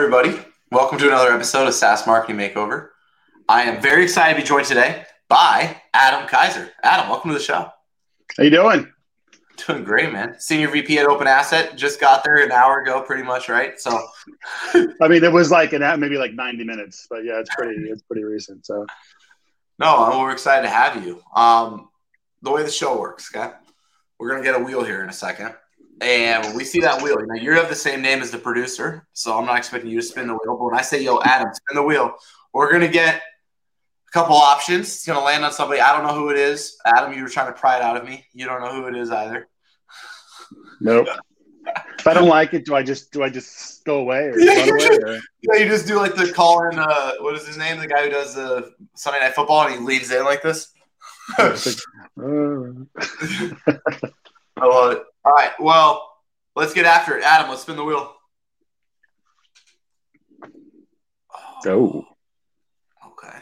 everybody. Welcome to another episode of SaaS Marketing Makeover. I am very excited to be joined today by Adam Kaiser. Adam, welcome to the show. How you doing? Doing great, man. Senior VP at Open Asset. Just got there an hour ago, pretty much, right? So, I mean, it was like maybe like 90 minutes, but yeah, it's pretty recent. So, no, we're excited to have you. The way the show works, okay? We're gonna get a wheel here in a second. And when we see that wheel, you have the same name as the producer, so I'm not expecting you to spin the wheel. But when I say, yo, Adam, spin the wheel, we're going to get a couple options. It's going to land on somebody. I don't know who it is. Adam, you were trying to pry it out of me. You don't know who it is either. Nope. If I don't like it, do I just go away or run away? Or? Yeah, you just do like the call in, what is his name? The guy who does the Sunday Night Football and he leans in like this. I love it. All right, well, let's get after it. Adam, let's spin the wheel. Oh. Okay.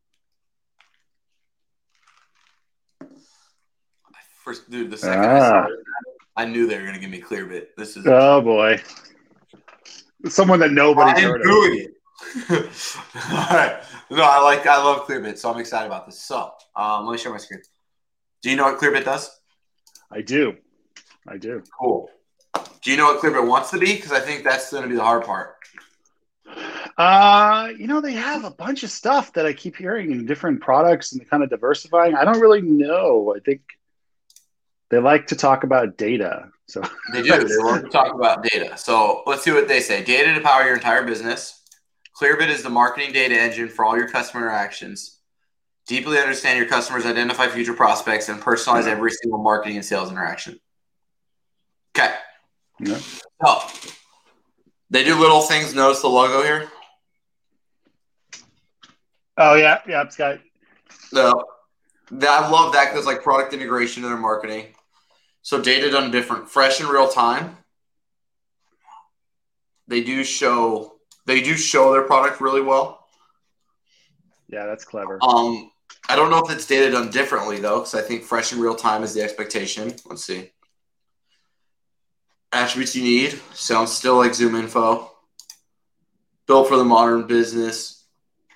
First, dude, the second I saw it, I knew they were going to give me Clearbit. This is. Oh, boy. Someone that nobody's heard of. All right. No, I love Clearbit, so I'm excited about this. So, let me share my screen. Do you know what Clearbit does? I do. Cool. Do you know what Clearbit wants to be? Because I think that's going to be the hard part. They have a bunch of stuff that I keep hearing in different products and kind of diversifying. I don't really know. I think they like to talk about data. So they do. They love to talk about data. So let's see what they say. Data to power your entire business. Clearbit is the marketing data engine for all your customer interactions. Deeply understand your customers, identify future prospects, and personalize every single marketing and sales interaction. Okay. Yeah. So they do little things. Notice the logo here. Oh yeah, it's got. No, I love that because like product integration in their marketing. So data done different, fresh in real time. They do show their product really well. Yeah, that's clever. I don't know if it's data done differently though, because I think fresh in real time is the expectation. Let's see. Attributes you need. Sounds still like ZoomInfo. Built for the modern business.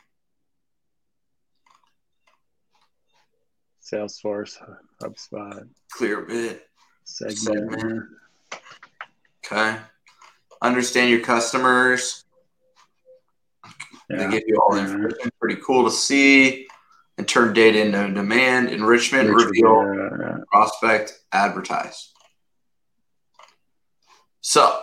Salesforce, HubSpot. Clearbit. Segment. Okay. Understand your customers. They give you all the information. Pretty cool to see. And turn data into demand. Enrichment, reveal, prospect, advertise. So,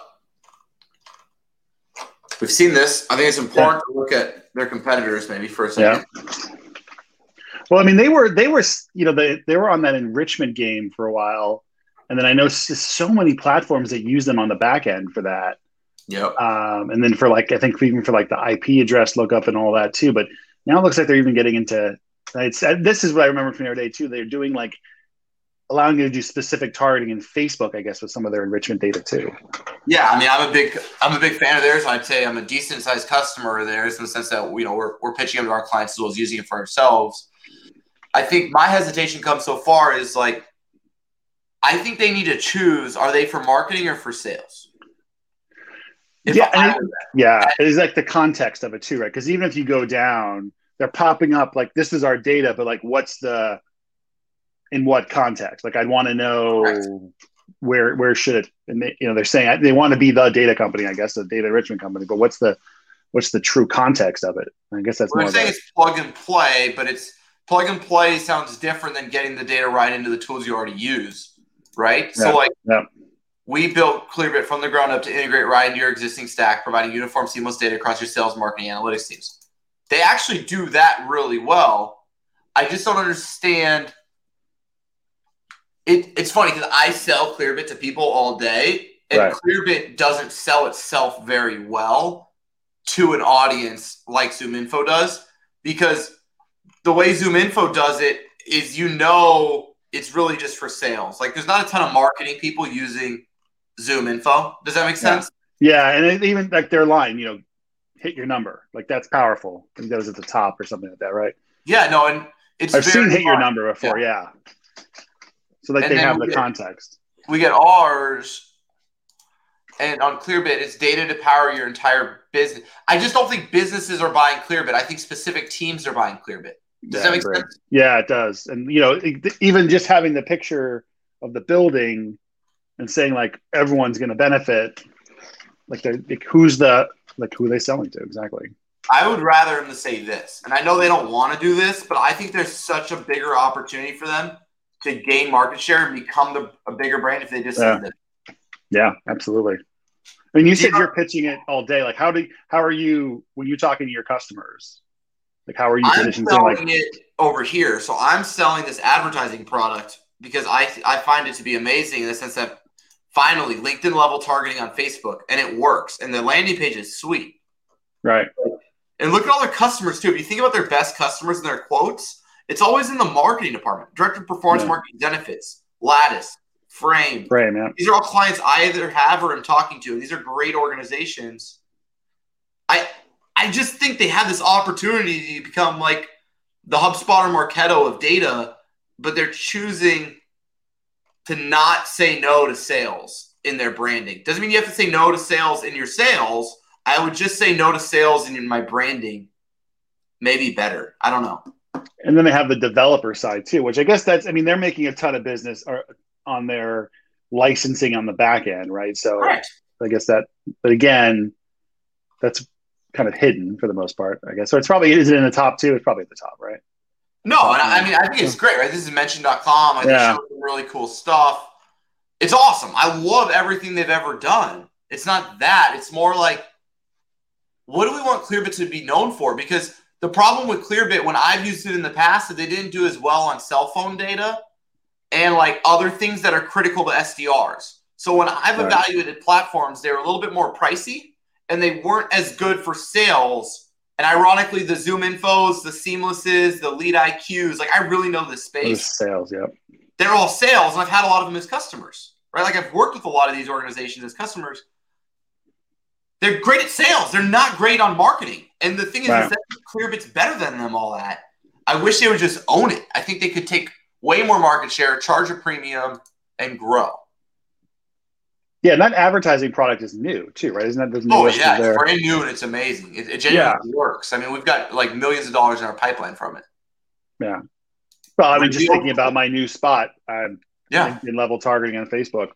we've seen this. I think it's important to look at their competitors maybe for a second. Yeah. Well, I mean, they were they were on that enrichment game for a while, and then I know so many platforms that use them on the back end for that. Yep. And then for I think even for like the IP address lookup and all that too. But now it looks like they're even getting into. This is what I remember from the other day too. They're doing like allowing you to do specific targeting in Facebook, I guess, with some of their enrichment data too. Yeah, I mean, I'm a big fan of theirs. I'd say I'm a decent sized customer of theirs in the sense that we're pitching them to our clients as well as using it for ourselves. I think my hesitation comes so far is like, I think they need to choose: are they for marketing or for sales? It is like the context of it too, right? Because even if you go down, they're popping up like this is our data, but like in what context? Like I'd want to know where should it? And they're saying they want to be the data company, I guess, the data enrichment company. But what's the true context of it? I guess that's more. We're saying it's plug and play, but it's plug and play sounds different than getting the data right into the tools you already use, right? Yeah. So we built Clearbit from the ground up to integrate right into your existing stack, providing uniform, seamless data across your sales, marketing, analytics teams. They actually do that really well. I just don't understand. It's funny because I sell Clearbit to people all day, and Clearbit doesn't sell itself very well to an audience like ZoomInfo does, because the way ZoomInfo does it is it's really just for sales. Like there's not a ton of marketing people using ZoomInfo. Does that make sense? Yeah, and even like their line, hit your number. Like that's powerful. I think that was at the top or something like that, right? Yeah, no, and I've seen hit your number before, yeah. So like they have the context. We get ours. And on Clearbit, it's data to power your entire business. I just don't think businesses are buying Clearbit. I think specific teams are buying Clearbit. Does that make sense? Yeah, it does. And, even just having the picture of the building and saying like everyone's going to benefit, who are they selling to exactly? I would rather them to say this. And I know they don't want to do this, but I think there's such a bigger opportunity for them to gain market share and become a bigger brand if they just say this. Yeah, absolutely. I mean, you said you're pitching it all day. Like, how are you when you're talking to your customers? Like, how are you positioned? I'm selling it over here. So I'm selling this advertising product because I find it to be amazing in the sense that finally LinkedIn level targeting on Facebook, and it works. And the landing page is sweet. Right. And look at all their customers too. If you think about their best customers and their quotes, it's always in the marketing department. Director of Performance Marketing Benefits, Lattice, Frame. Yeah. These are all clients I either have or am talking to, and these are great organizations. I just think they have this opportunity to become like the HubSpot or Marketo of data, but they're choosing to not say no to sales in their branding. Doesn't mean you have to say no to sales in your sales. I would just say no to sales in my branding. Maybe better. I don't know. And then they have the developer side too, which I guess they're making a ton of business on their licensing on the back end, right? So Correct. I guess but again, that's kind of hidden for the most part, I guess. So is it in the top 2? It's probably at the top, right? No, and I think it's great, right? This is mention.com. I think shows some really cool stuff. It's awesome. I love everything they've ever done. It's not that. It's more like, what do we want Clearbit to be known for? Because the problem with Clearbit, when I've used it in the past, is they didn't do as well on cell phone data and like other things that are critical to SDRs. So when I've evaluated platforms, they were a little bit more pricey and they weren't as good for sales. And ironically, the Zoom Infos, the Seamlesses, the Lead IQs, like I really know this space. Sales, yep. They're all sales, and I've had a lot of them as customers, right? Like I've worked with a lot of these organizations as customers. They're great at sales. They're not great on marketing. And the thing is that Clearbit's better than them all at. I wish they would just own it. I think they could take way more market share, charge a premium, and grow. Yeah, and that advertising product is new too, right? Isn't that the new? Oh yeah, it's brand new and it's amazing. It genuinely works. I mean, we've got like millions of dollars in our pipeline from it. Yeah. Well, I mean, just thinking about my new spot, LinkedIn level targeting on Facebook.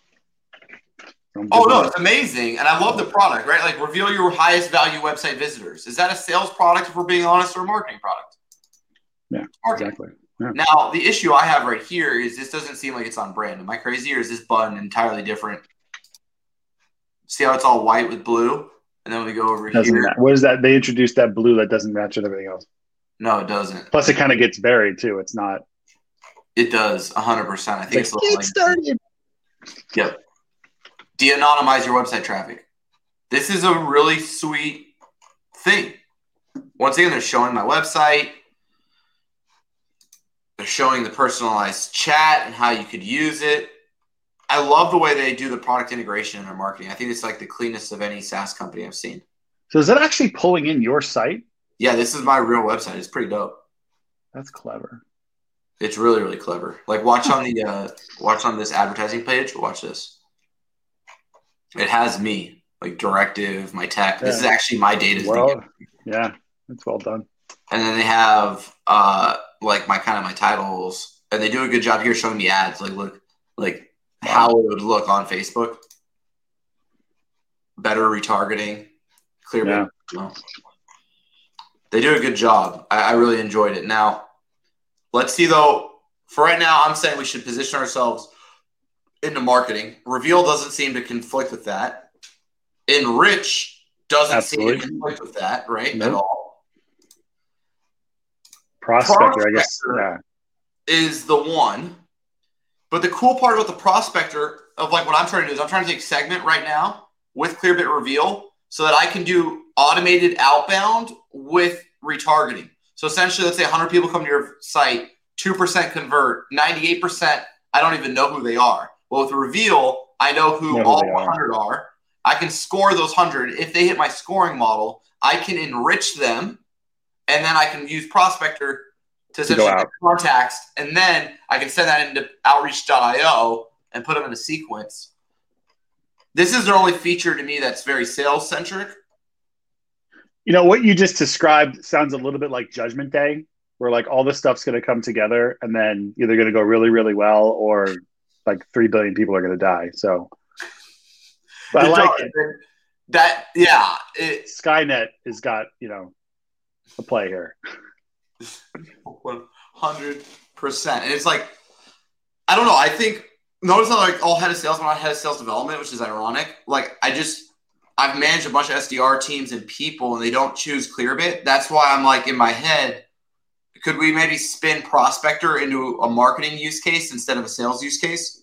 Oh no, it's amazing, and I love the product, right? Like, reveal your highest value website visitors. Is that a sales product, if we're being honest, or a marketing product? Yeah, exactly. Yeah. Now, the issue I have right here is this doesn't seem like it's on brand. Am I crazy, or is this button entirely different? See how it's all white with blue, and then we go over here. What is that? They introduced that blue that doesn't match with everything else. No, it doesn't. Plus, it kind of gets buried too. It's not. It does 100%. I think it's started. Yep. De-anonymize your website traffic. This is a really sweet thing. Once again, they're showing my website. They're showing the personalized chat and how you could use it. I love the way they do the product integration in their marketing. I think it's like the cleanest of any SaaS company I've seen. So is that actually pulling in your site? Yeah, this is my real website. It's pretty dope. That's clever. It's really, really clever. Like watch on this advertising page. Watch this. It has me, like Directive, my tech. This is actually my data. Yeah, that's well done. And then they have like my titles, and they do a good job here showing me ads. Like look, like how it would look on Facebook. Better retargeting, Clearbit. Yeah. They do a good job. I really enjoyed it. Now, let's see though. For right now, I'm saying we should position ourselves into marketing. Reveal doesn't seem to conflict with that. Enrich doesn't seem to conflict with that, right? Nope. At all. Prospector, I guess. Is the one. But the cool part about the prospector of like what I'm trying to do is I'm trying to take Segment right now with Clearbit Reveal so that I can do automated outbound with retargeting. So essentially, let's say 100 people come to your site, 2% convert, 98%, I don't even know who they are. Well, with Reveal, I know who all 100 are. I can score those 100. If they hit my scoring model, I can enrich them, and then I can use Prospector to essentially get contacts, and then I can send that into Outreach.io and put them in a sequence. this is their only feature to me that's very sales centric. You know, what you just described sounds a little bit like Judgment Day, where like all this stuff's going to come together and then either going to go really, really well or like 3 billion people are going to die. So, but I like it. That, yeah. Skynet has got, you know, a play here. 100%. And it's like, I don't know. I think, notice how like all head of sales, I'm not head of sales development, which is ironic. Like I've managed a bunch of SDR teams and people, and they don't choose Clearbit. That's why I'm like in my head, could we maybe spin Prospector into a marketing use case instead of a sales use case?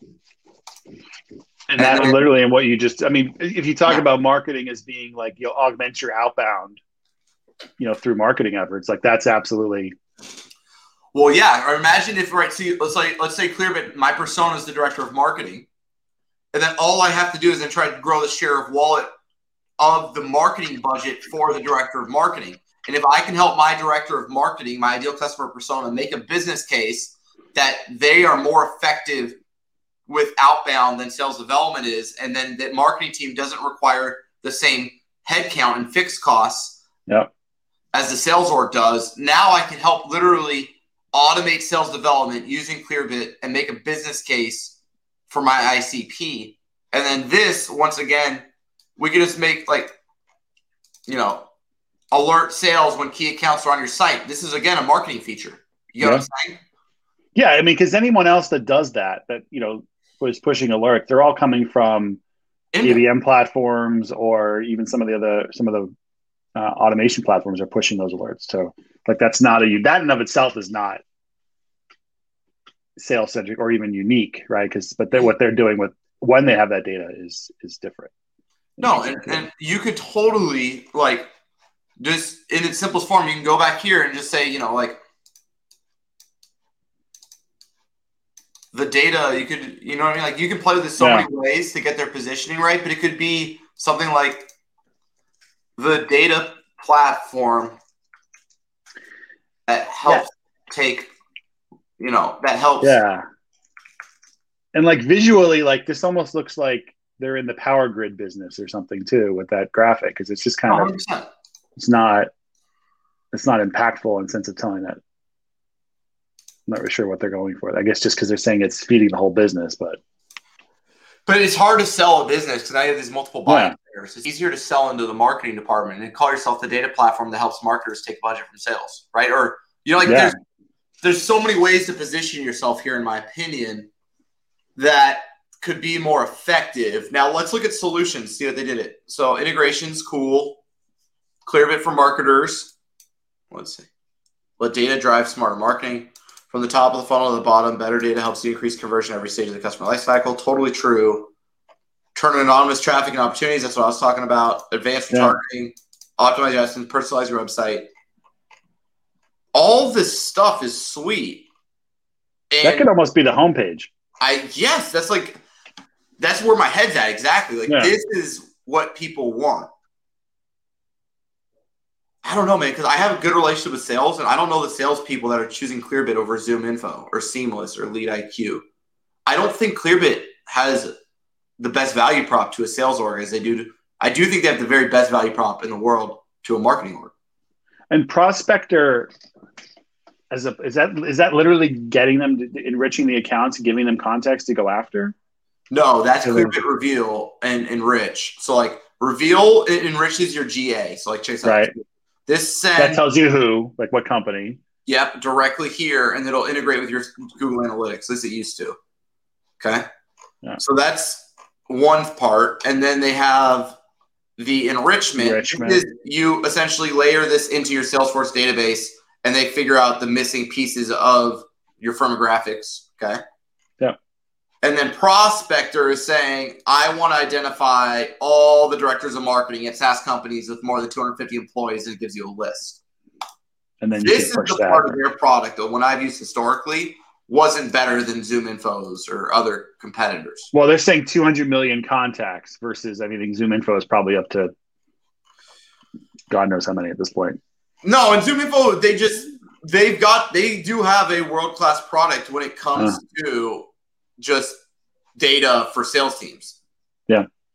And that's literally in what you just, I mean, if you talk about marketing as being like, you'll augment your outbound, you know, through marketing efforts, like that's absolutely. Well, yeah. Or imagine if, right, so let's say Clearbit, my persona is the director of marketing. And then all I have to do is then try to grow the share of wallet of the marketing budget for the director of marketing. And if I can help my director of marketing, my ideal customer persona, make a business case that they are more effective with outbound than sales development is, and then that marketing team doesn't require the same headcount and fixed costs as the sales org does, now I can help literally automate sales development using Clearbit and make a business case for my ICP. And then this, once again, we can just make like, you know, alert sales when key accounts are on your site. This is, again, a marketing feature. You know what I'm saying? Yeah, I mean, because anyone else that does that, you know, was pushing alert, they're all coming from ABM platforms or even some of the automation platforms are pushing those alerts. So like that in and of itself is not sales centric or even unique, right? But what they're doing with when they have that data is different. No, and you could totally like just in its simplest form, you can go back here and just say, you know, like the data, you could, you know what I mean? Like you can play with this so many ways to get their positioning right, but it could be something like the data platform that helps take, you know, that helps. Yeah. And like visually, like this almost looks like they're in the power grid business or something too with that graphic. Cause it's just kind 100%. of, it's not impactful in the sense of telling that. I'm not really sure what they're going for. I guess just because they're saying it's feeding the whole business, but it's hard to sell a business because now you have these multiple buying layers. It's easier to sell into the marketing department and call yourself the data platform that helps marketers take budget from sales, right? Or you know, like there's so many ways to position yourself here, in my opinion, that could be more effective. Now let's look at solutions, see what they did it. So integration's cool. Clearbit for marketers. Let's see. Let data drive smarter marketing. From the top of the funnel to the bottom, better data helps you increase conversion every stage of the customer life cycle. Totally true. Turn anonymous traffic and opportunities. That's what I was talking about. Advanced retargeting, optimize your estimates, personalize your website. All this stuff is sweet. And that could almost be the homepage. That's where my head's at exactly. Like this is what people want. I don't know, man, because I have a good relationship with sales, and I don't know the salespeople that are choosing Clearbit over ZoomInfo or Seamless or LeadIQ. I don't think Clearbit has the best value prop to a sales org as they do. I do think they have the very best value prop in the world to a marketing org. And Prospector, is that literally getting them to enriching the accounts and giving them context to go after? No, that's Clearbit Reveal and Enrich. So like Reveal, it enriches your GA. So like check right. This that tells you who, like what company. Yep, directly here, and it'll integrate with your Google Analytics as it used to. Okay? Yeah. So that's one part. And then they have the enrichment. You essentially layer this into your Salesforce database, and they figure out the missing pieces of your firmographics. Okay? Yeah. And then Prospector is saying, I want to identify all the directors of marketing at SaaS companies with more than 250 employees, and it gives you a list. And then this is the part of their product that when I've used historically wasn't better than ZoomInfo's or other competitors. Well, they're saying 200 million contacts versus anything ZoomInfo is probably up to God knows how many at this point. No, and ZoomInfo, they do have a world-class product when it comes to just data for sales teams. Yeah.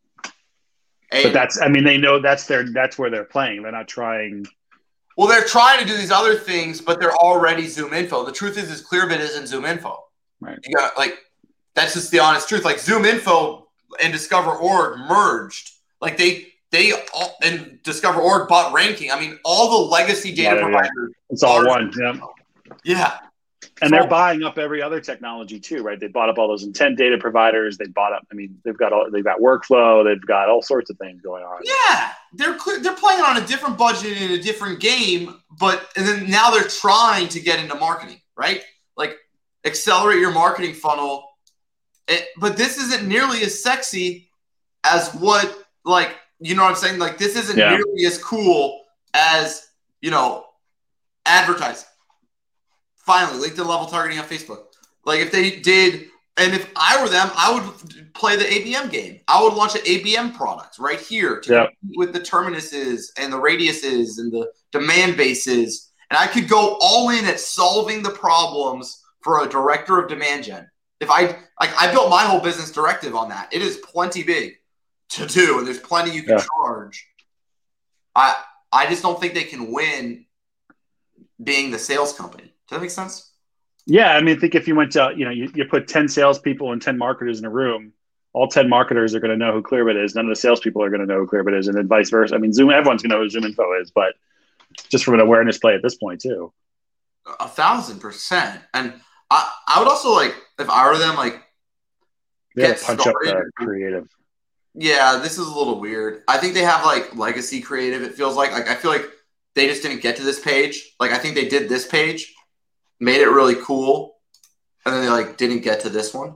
But they know that's where they're playing. They're not trying. Well, they're trying to do these other things, but they're already ZoomInfo. The truth is Clearbit isn't ZoomInfo. Right. You got that's just the honest truth. Like ZoomInfo and DiscoverOrg merged. Like they and DiscoverOrg bought Ranking. I mean, all the legacy data providers. It's all one. Yeah. Yeah. And they're buying up every other technology too, right? They bought up all those intent data providers. They bought up. I mean, they've got workflow. They've got all sorts of things going on. Yeah, they're playing on a different budget in a different game, and then now they're trying to get into marketing, right? Like accelerate your marketing funnel. But this isn't nearly as sexy as what, like, you know what I'm saying? Like this isn't nearly as cool as, advertising. Finally, LinkedIn level targeting on Facebook. Like if they did, and if I were them, I would play the ABM game. I would launch an ABM product right here to compete with the terminuses and the radiuses and the demand bases. And I could go all in at solving the problems for a director of demand gen. If I built my whole business directive on that. It is plenty big to do, and there's plenty you can charge. I just don't think they can win being the sales company. Does that make sense? Yeah, I mean, I think if you went to, you put 10 salespeople and 10 marketers in a room, all 10 marketers are going to know who Clearbit is. None of the salespeople are going to know who Clearbit is, and then vice versa. I mean, everyone's going to know who ZoomInfo is, but just from an awareness play at this point too. 1,000%. And I would also if I were them, get punch started. Up the creative. Yeah, this is a little weird. I think they have legacy creative. It feels like I feel like they just didn't get to this page. I think they did this page, made it really cool, and then they didn't get to this one.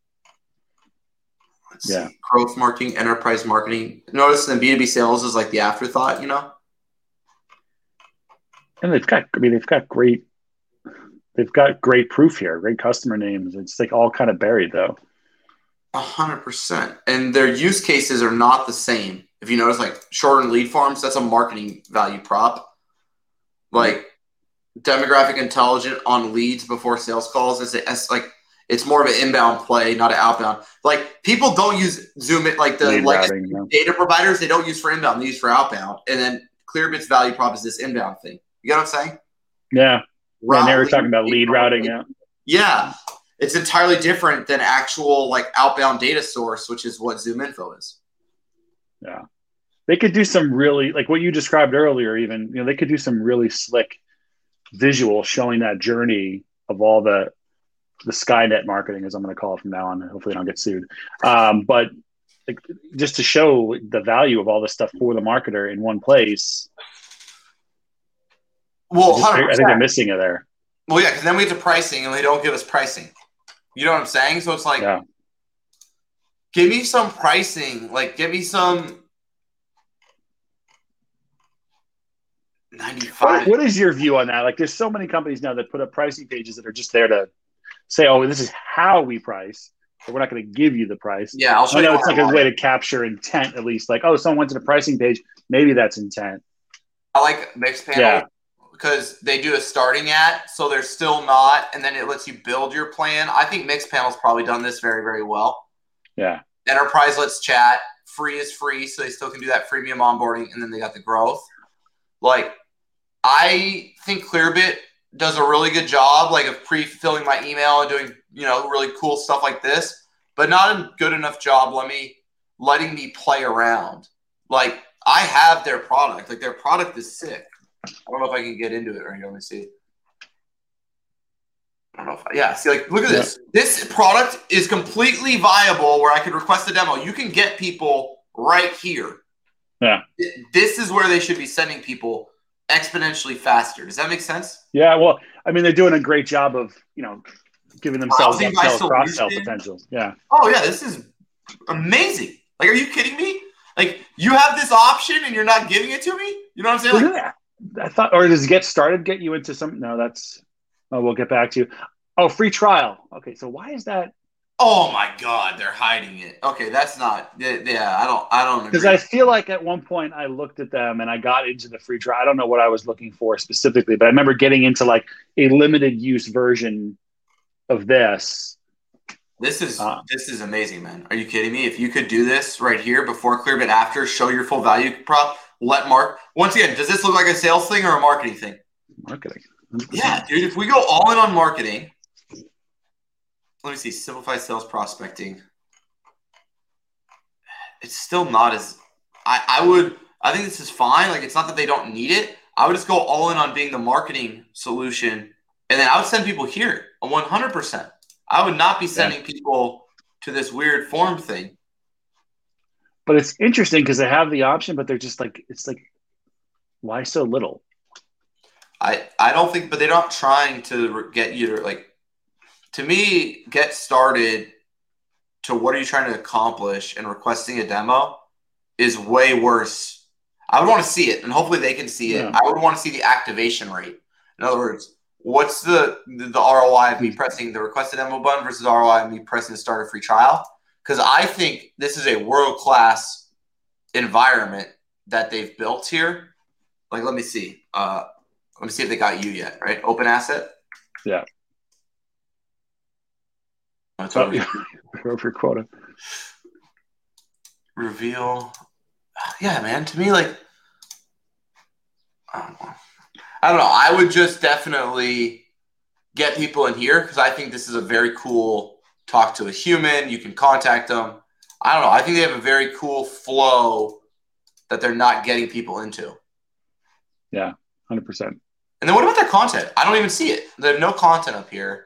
Let's see. Growth marketing, enterprise marketing. Notice then B2B sales is the afterthought, And they've got great proof here, great customer names. It's all kind of buried though. 100%. And their use cases are not the same. If you notice, shortened lead forms, that's a marketing value prop. Demographic intelligence on leads before sales calls it's more of an inbound play, not an outbound. People don't use Zoom the legacy data providers. They don't use for inbound. They use for outbound. And then Clearbit's value prop is this inbound thing. You get what I'm saying? Yeah. Right. They were talking about lead routing. Yeah. Yeah. It's entirely different than actual outbound data source, which is what ZoomInfo is. Yeah. They could do some really, what you described earlier, even, they could do some really slick visual showing that journey of all the Skynet marketing, as I'm going to call it from now on. Hopefully I don't get sued. But just to show the value of all this stuff for the marketer in one place. Well, I think they're missing it there. Well, yeah, because then we get to pricing and they don't give us pricing. You know what I'm saying? So it's give me some pricing. Give me some 95. What is your view on that? There's so many companies now that put up pricing pages that are just there to say, oh, this is how we price, but we're not going to give you the price. Yeah, I'll show you. It's a way to capture intent, at least. Someone went to the pricing page. Maybe that's intent. I like Mixpanel because they do a starting at, so they're still not, and then it lets you build your plan. I think Mixpanel's probably done this very, very well. Yeah. Enterprise lets chat. Free is free, so they still can do that freemium onboarding, and then they got the growth. I think Clearbit does a really good job, of pre-filling my email and doing, really cool stuff like this, but not a good enough job letting me play around. I have their product. Their product is sick. I don't know if I can get into it right here. Let me see. I don't know if see, look at this. This product is completely viable where I could request a demo. You can get people right here. Yeah. This is where they should be sending people exponentially faster. Does that make sense? Yeah. Well, I mean, they're doing a great job of, giving themselves upsell, cross-sell potentials. Yeah. Oh, yeah. This is amazing. Are you kidding me? You have this option and you're not giving it to me? You know what I'm saying? I thought, or does Get Started get you into some? No, we'll get back to you. Oh, free trial. Okay. So why is that? Oh my God, they're hiding it. Okay, that's not. Yeah, I don't. Because I feel like at one point I looked at them and I got into the free trial. I don't know what I was looking for specifically, but I remember getting into a limited use version of this, This is amazing, man. Are you kidding me? If you could do this right here before Clearbit, after, show your full value prop, let Mark. Once again, does this look like a sales thing or a marketing thing? Marketing. 100%. Yeah, dude. If we go all in on marketing, let me see. Simplify sales prospecting. It's still not as. I think this is fine. Like, it's not that they don't need it. I would just go all in on being the marketing solution, and then I would send people here 100%. I would not be sending people to this weird form thing. But it's interesting because they have the option, but they're just like, it's like, why so little? I don't think, but they're not trying to get you to, like, to me, get started to what are you trying to accomplish, and requesting a demo is way worse. I would want to see it, and hopefully they can see it. I would want to see the activation rate. In other words, what's the ROI of me pressing the request a demo button versus ROI of me pressing the start a free trial? Because I think this is a world-class environment that they've built here. Like, let me see. Let me see if they got you yet, right? Open asset? Yeah. It's over quota. Reveal. Yeah, man. To me, like, I don't know. I would just definitely get people in here because I think this is a very cool talk to a human. You can contact them. I don't know. I think they have a very cool flow that they're not getting people into. Yeah, 100%. And then what about their content? I don't even see it. There's no content up here.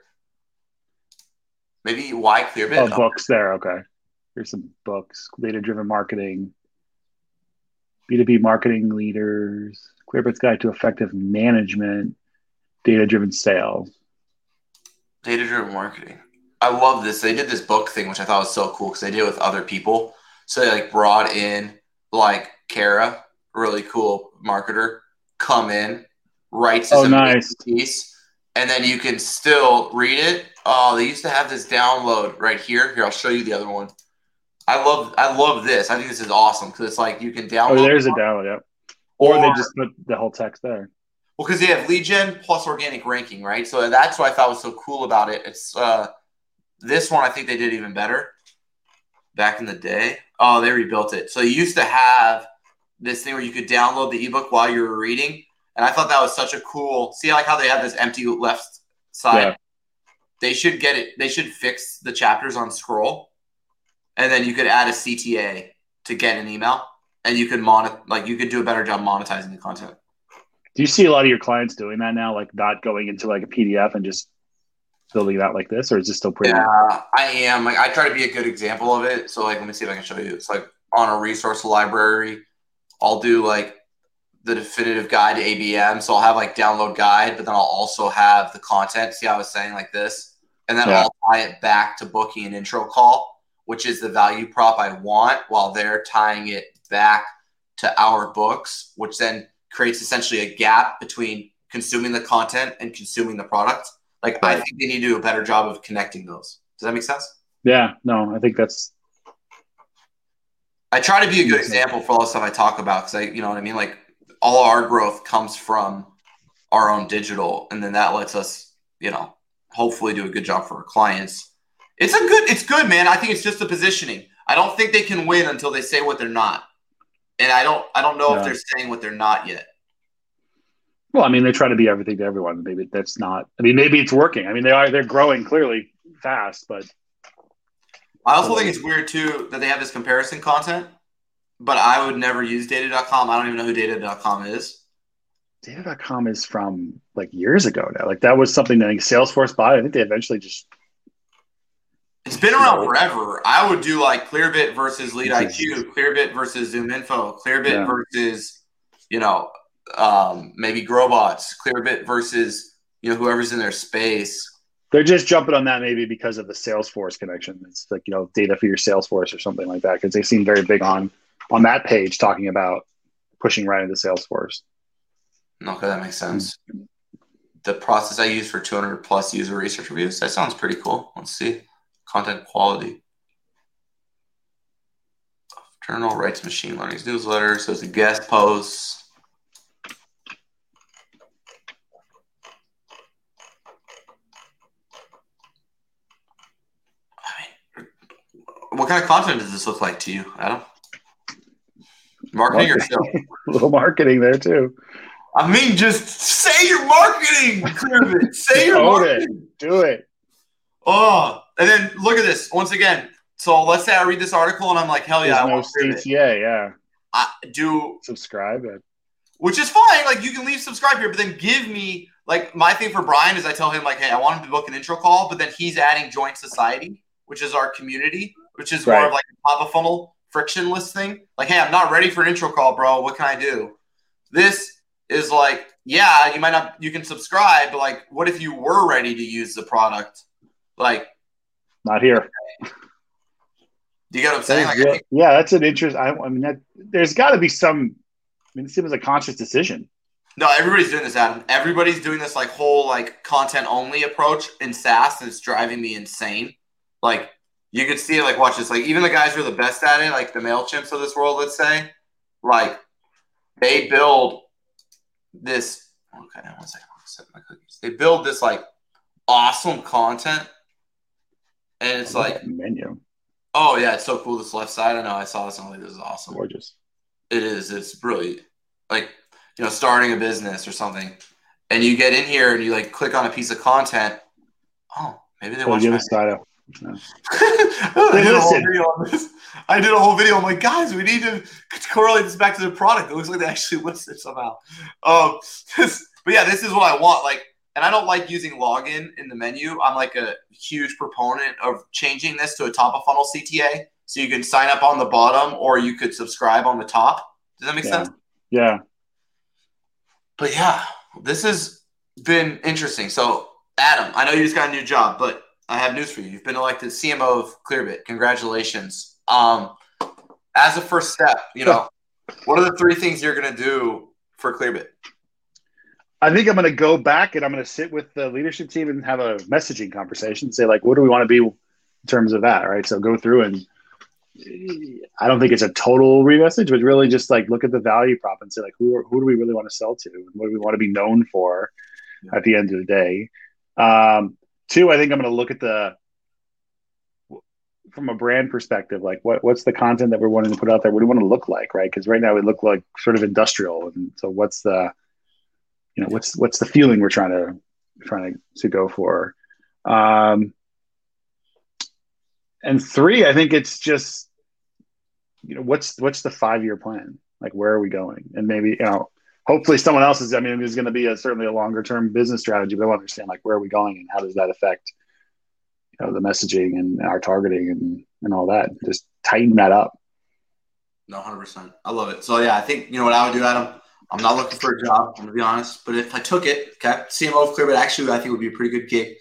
Maybe why Clearbit? Oh, books there. Okay. Here's some books. Data-driven marketing. B2B marketing leaders. Clearbit's Guide to Effective Management. Data-driven sales. Data-driven marketing. I love this. They did this book thing, which I thought was so cool because they did it with other people. So they like brought in like Kara, really cool marketer, come in, writes this nice piece, and then you can still read it. Oh, they used to have this download right here. Here, I'll show you the other one. I love this. I think this is awesome because it's like you can download. Oh, there's a download, yeah. Or they just put the whole text there. Well, because they have lead gen plus organic ranking, right? So that's what I thought was so cool about it. It's this one I think they did even better back in the day. Oh, they rebuilt it. So you used to have this thing where you could download the ebook while you were reading, and I thought that was such a cool. See, like how they have this empty left side. Yeah. They should get it. They should fix the chapters on scroll, and then you could add a CTA to get an email, and you could you could do a better job monetizing the content. Do you see a lot of your clients doing that now, like not going into like a PDF and just building it out like this, or is this still pretty? Yeah, I am. Like, I try to be a good example of it. So, like, let me see if I can show you. It's like on a resource library, I'll do like the definitive guide to ABM. So I'll have like download guide, but then I'll also have the content. See how I was saying like this? And then I'll tie it back to booking an intro call, which is the value prop I want, while they're tying it back to our books, which then creates essentially a gap between consuming the content and consuming the product. Like, right. I think they need to do a better job of connecting those. Does that make sense? Yeah, no, I think that's. I try to be a good example for all the stuff I talk about because you know what I mean? Like, all our growth comes from our own digital, and then that lets us, you know, hopefully do a good job for our clients. It's good, man. I think it's just the positioning. I don't think they can win until they say what they're not. And I don't know if they're saying what they're not yet. Well, I mean, they try to be everything to everyone. Maybe that's not. I mean, maybe it's working. I mean, they're growing clearly fast, but I also think it's weird too that they have this comparison content. But I would never use Data.com. I don't even know who Data.com is. Data.com is from like years ago now. Like that was something that I think Salesforce bought. I think they eventually just. It's been around forever. I would do like Clearbit versus LeadIQ, Clearbit versus ZoomInfo, Clearbit versus, you know, maybe Growbots, Clearbit versus, you know, whoever's in their space. They're just jumping on that maybe because of the Salesforce connection. It's like, you know, data for your Salesforce or something like that because they seem very big on that page talking about pushing right into Salesforce. Okay, that makes sense. The process I use for 200 plus user research reviews, that sounds pretty cool. Let's see. Content quality. Journal writes machine learning newsletter, so it's a guest post. I What kind of content does this look like to you, Adam? Marketing or show? A little marketing there too. I mean, just say your marketing, Clearbit. Say your marketing. Do it. Oh, and then look at this once again. So let's say I read this article and I'm like, hell yeah, There's no CTA, yeah. I do subscribe it, which is fine. Like you can leave subscribe here, but then give me like my thing for Brian is I tell him like, hey, I want him to book an intro call, but then he's adding Joint Society, which is our community, which is more of like a top of funnel frictionless thing. Like, hey, I'm not ready for an intro call, bro. What can I do? This is like, yeah, you can subscribe, but like, what if you were ready to use the product? Like, not here. Do you get what I'm saying? Like, yeah, that's an interest. I mean, there's got to be some. I mean, it seems a conscious decision. No, everybody's doing this, Adam. Everybody's doing this like whole like content only approach in SaaS, and it's driving me insane. Like, you could see it. Like, watch this. Like, even the guys who are the best at it, like the MailChimps of this world, let's say, like they build this. Okay, 1 second. I'll set my cookies. They build this like awesome content, and it's like menu. Oh yeah, it's so cool. This left side. I know. I saw this. And I'm like, this is awesome. Gorgeous. It is. It's really like starting a business or something, and you get in here and you like click on a piece of content. Oh, maybe they watch my video. No. I did a whole video. I'm like, guys, we need to correlate this back to the product. It looks like they actually listed somehow. But yeah, this is what I want. Like, and I don't like using login in the menu. I'm like a huge proponent of changing this to a top of funnel CTA. So you can sign up on the bottom or you could subscribe on the top. Does that make sense? Yeah. But yeah, this has been interesting. So Adam, I know you just got a new job, but I have news for you. You've been elected CMO of Clearbit. Congratulations. As a first step, what are the 3 things you're going to do for Clearbit? I think I'm going to go back and I'm going to sit with the leadership team and have a messaging conversation. Say like, what do we want to be in terms of that? Right. So go through and I don't think it's a total remessage, but really just like look at the value prop and say like, who do we really want to sell to? And what do we want to be known for at the end of the day? 2, I think I'm going to look at from a brand perspective, like what's the content that we're wanting to put out there? What do we want to look like? Right. Because right now we look like sort of industrial. And so what's the feeling we're trying to go for? And 3, I think it's just, what's the 5-year plan? Like, where are we going? And maybe, hopefully someone else is, there's going to be certainly a longer term business strategy, but I want to understand like, where are we going and how does that affect, the messaging and our targeting and all that. Just tighten that up. No, 100%. I love it. So yeah, I think, what I would do, Adam, I'm not looking for a job, I'm going to be honest, but if I took it, okay, CMO of Clearbit, actually, I think would be a pretty good gig.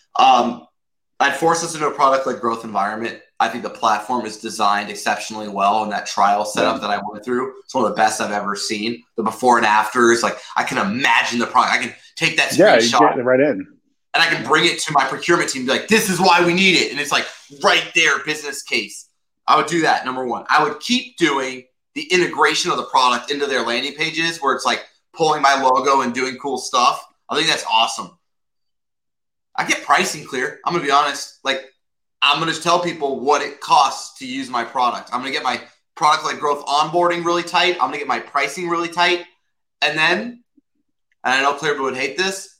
I'd force us into a product-led growth environment. I think the platform is designed exceptionally well, and that trial setup that I went through, it's one of the best I've ever seen. The before and afters, like I can imagine the product. I can take that screenshot, you get it right in, and I can bring it to my procurement team and be like, this is why we need it. And it's like right there, business case. I would do that, number 1. I would keep doing the integration of the product into their landing pages where it's like pulling my logo and doing cool stuff. I think that's awesome. I get pricing clear. I'm going to be honest. Like, I'm going to tell people what it costs to use my product. I'm going to get my product-led growth onboarding really tight. I'm going to get my pricing really tight. And then, and I know Clearbit would hate this,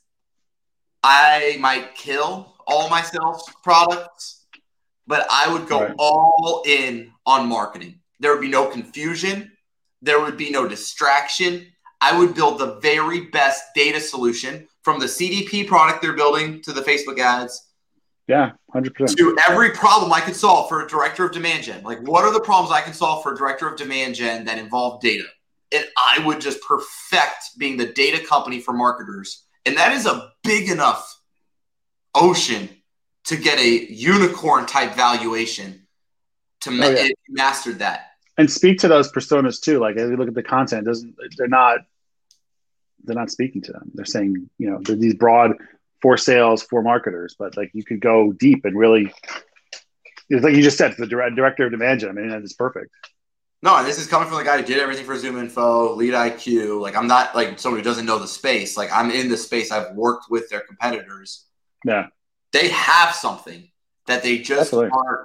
I might kill all my sales products, but I would go all in on marketing. There would be no confusion. There would be no distraction. I would build the very best data solution from the CDP product they're building to the Facebook ads. Yeah, 100%. To every problem I could solve for a director of demand gen. Like, what are the problems I can solve for a director of demand gen that involve data? And I would just perfect being the data company for marketers. And that is a big enough ocean to get a unicorn type valuation to mastered that. And speak to those personas too. Like as we look at the content, they're not speaking to them. They're saying, they're these broad for sales, for marketers, but like you could go deep and really, it's like you just said, the director of demand gen. It's perfect. No, and this is coming from the guy who did everything for ZoomInfo, Lead IQ. Like I'm not like someone who doesn't know the space. Like I'm in the space. I've worked with their competitors. Yeah. They have something that they just aren't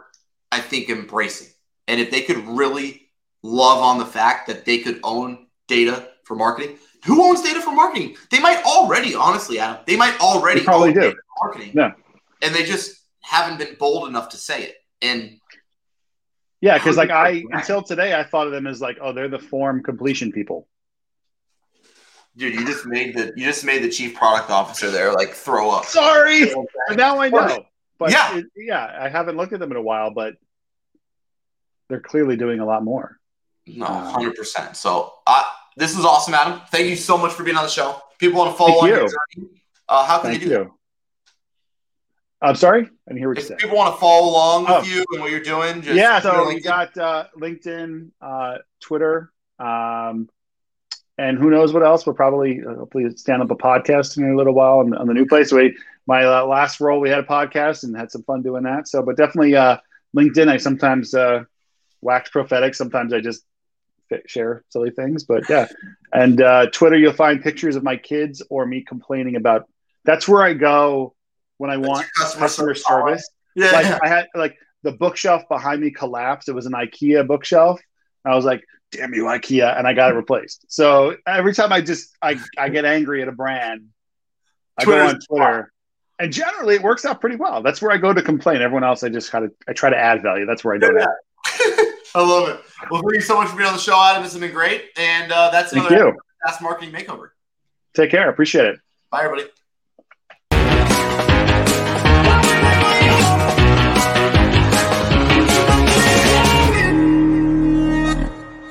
I think, embracing. And if they could really love on the fact that they could own data for marketing, who owns data for marketing? They might already, honestly, Adam, they might already probably own do. data for marketing. Yeah. And they just haven't been bold enough to say it. And yeah, because like until today, I thought of them as like, oh, they're the form completion people. Dude, you just made the chief product officer there like throw up. Sorry, but now I know. But yeah, I haven't looked at them in a while, but they're clearly doing a lot more. No, 100%. So this is awesome, Adam. Thank you so much for being on the show. People want to follow on your journey. How can they do that? I'm sorry? I didn't hear what you if said. People want to follow along with you and what you're doing. So we got LinkedIn, Twitter, and who knows what else. We'll probably hopefully stand up a podcast in a little while on the new place. My last role, we had a podcast and had some fun doing that. So, but definitely LinkedIn, I sometimes wax prophetic. Sometimes I just share silly things, but yeah. And Twitter, you'll find pictures of my kids or me complaining about. That's where I go when I want customer service. Yeah, I had like the bookshelf behind me collapsed. It was an IKEA bookshelf. I was like, damn you, IKEA, and I got it replaced. So every time I get angry at a brand, I go on Twitter. And generally it works out pretty well. That's where I go to complain. Everyone else, I try to add value. That's where I don't have. I love it. Well, thank you so much for being on the show, Adam. This has been great. And that's another Fast Marketing Makeover. Take care. Appreciate it. Bye, everybody.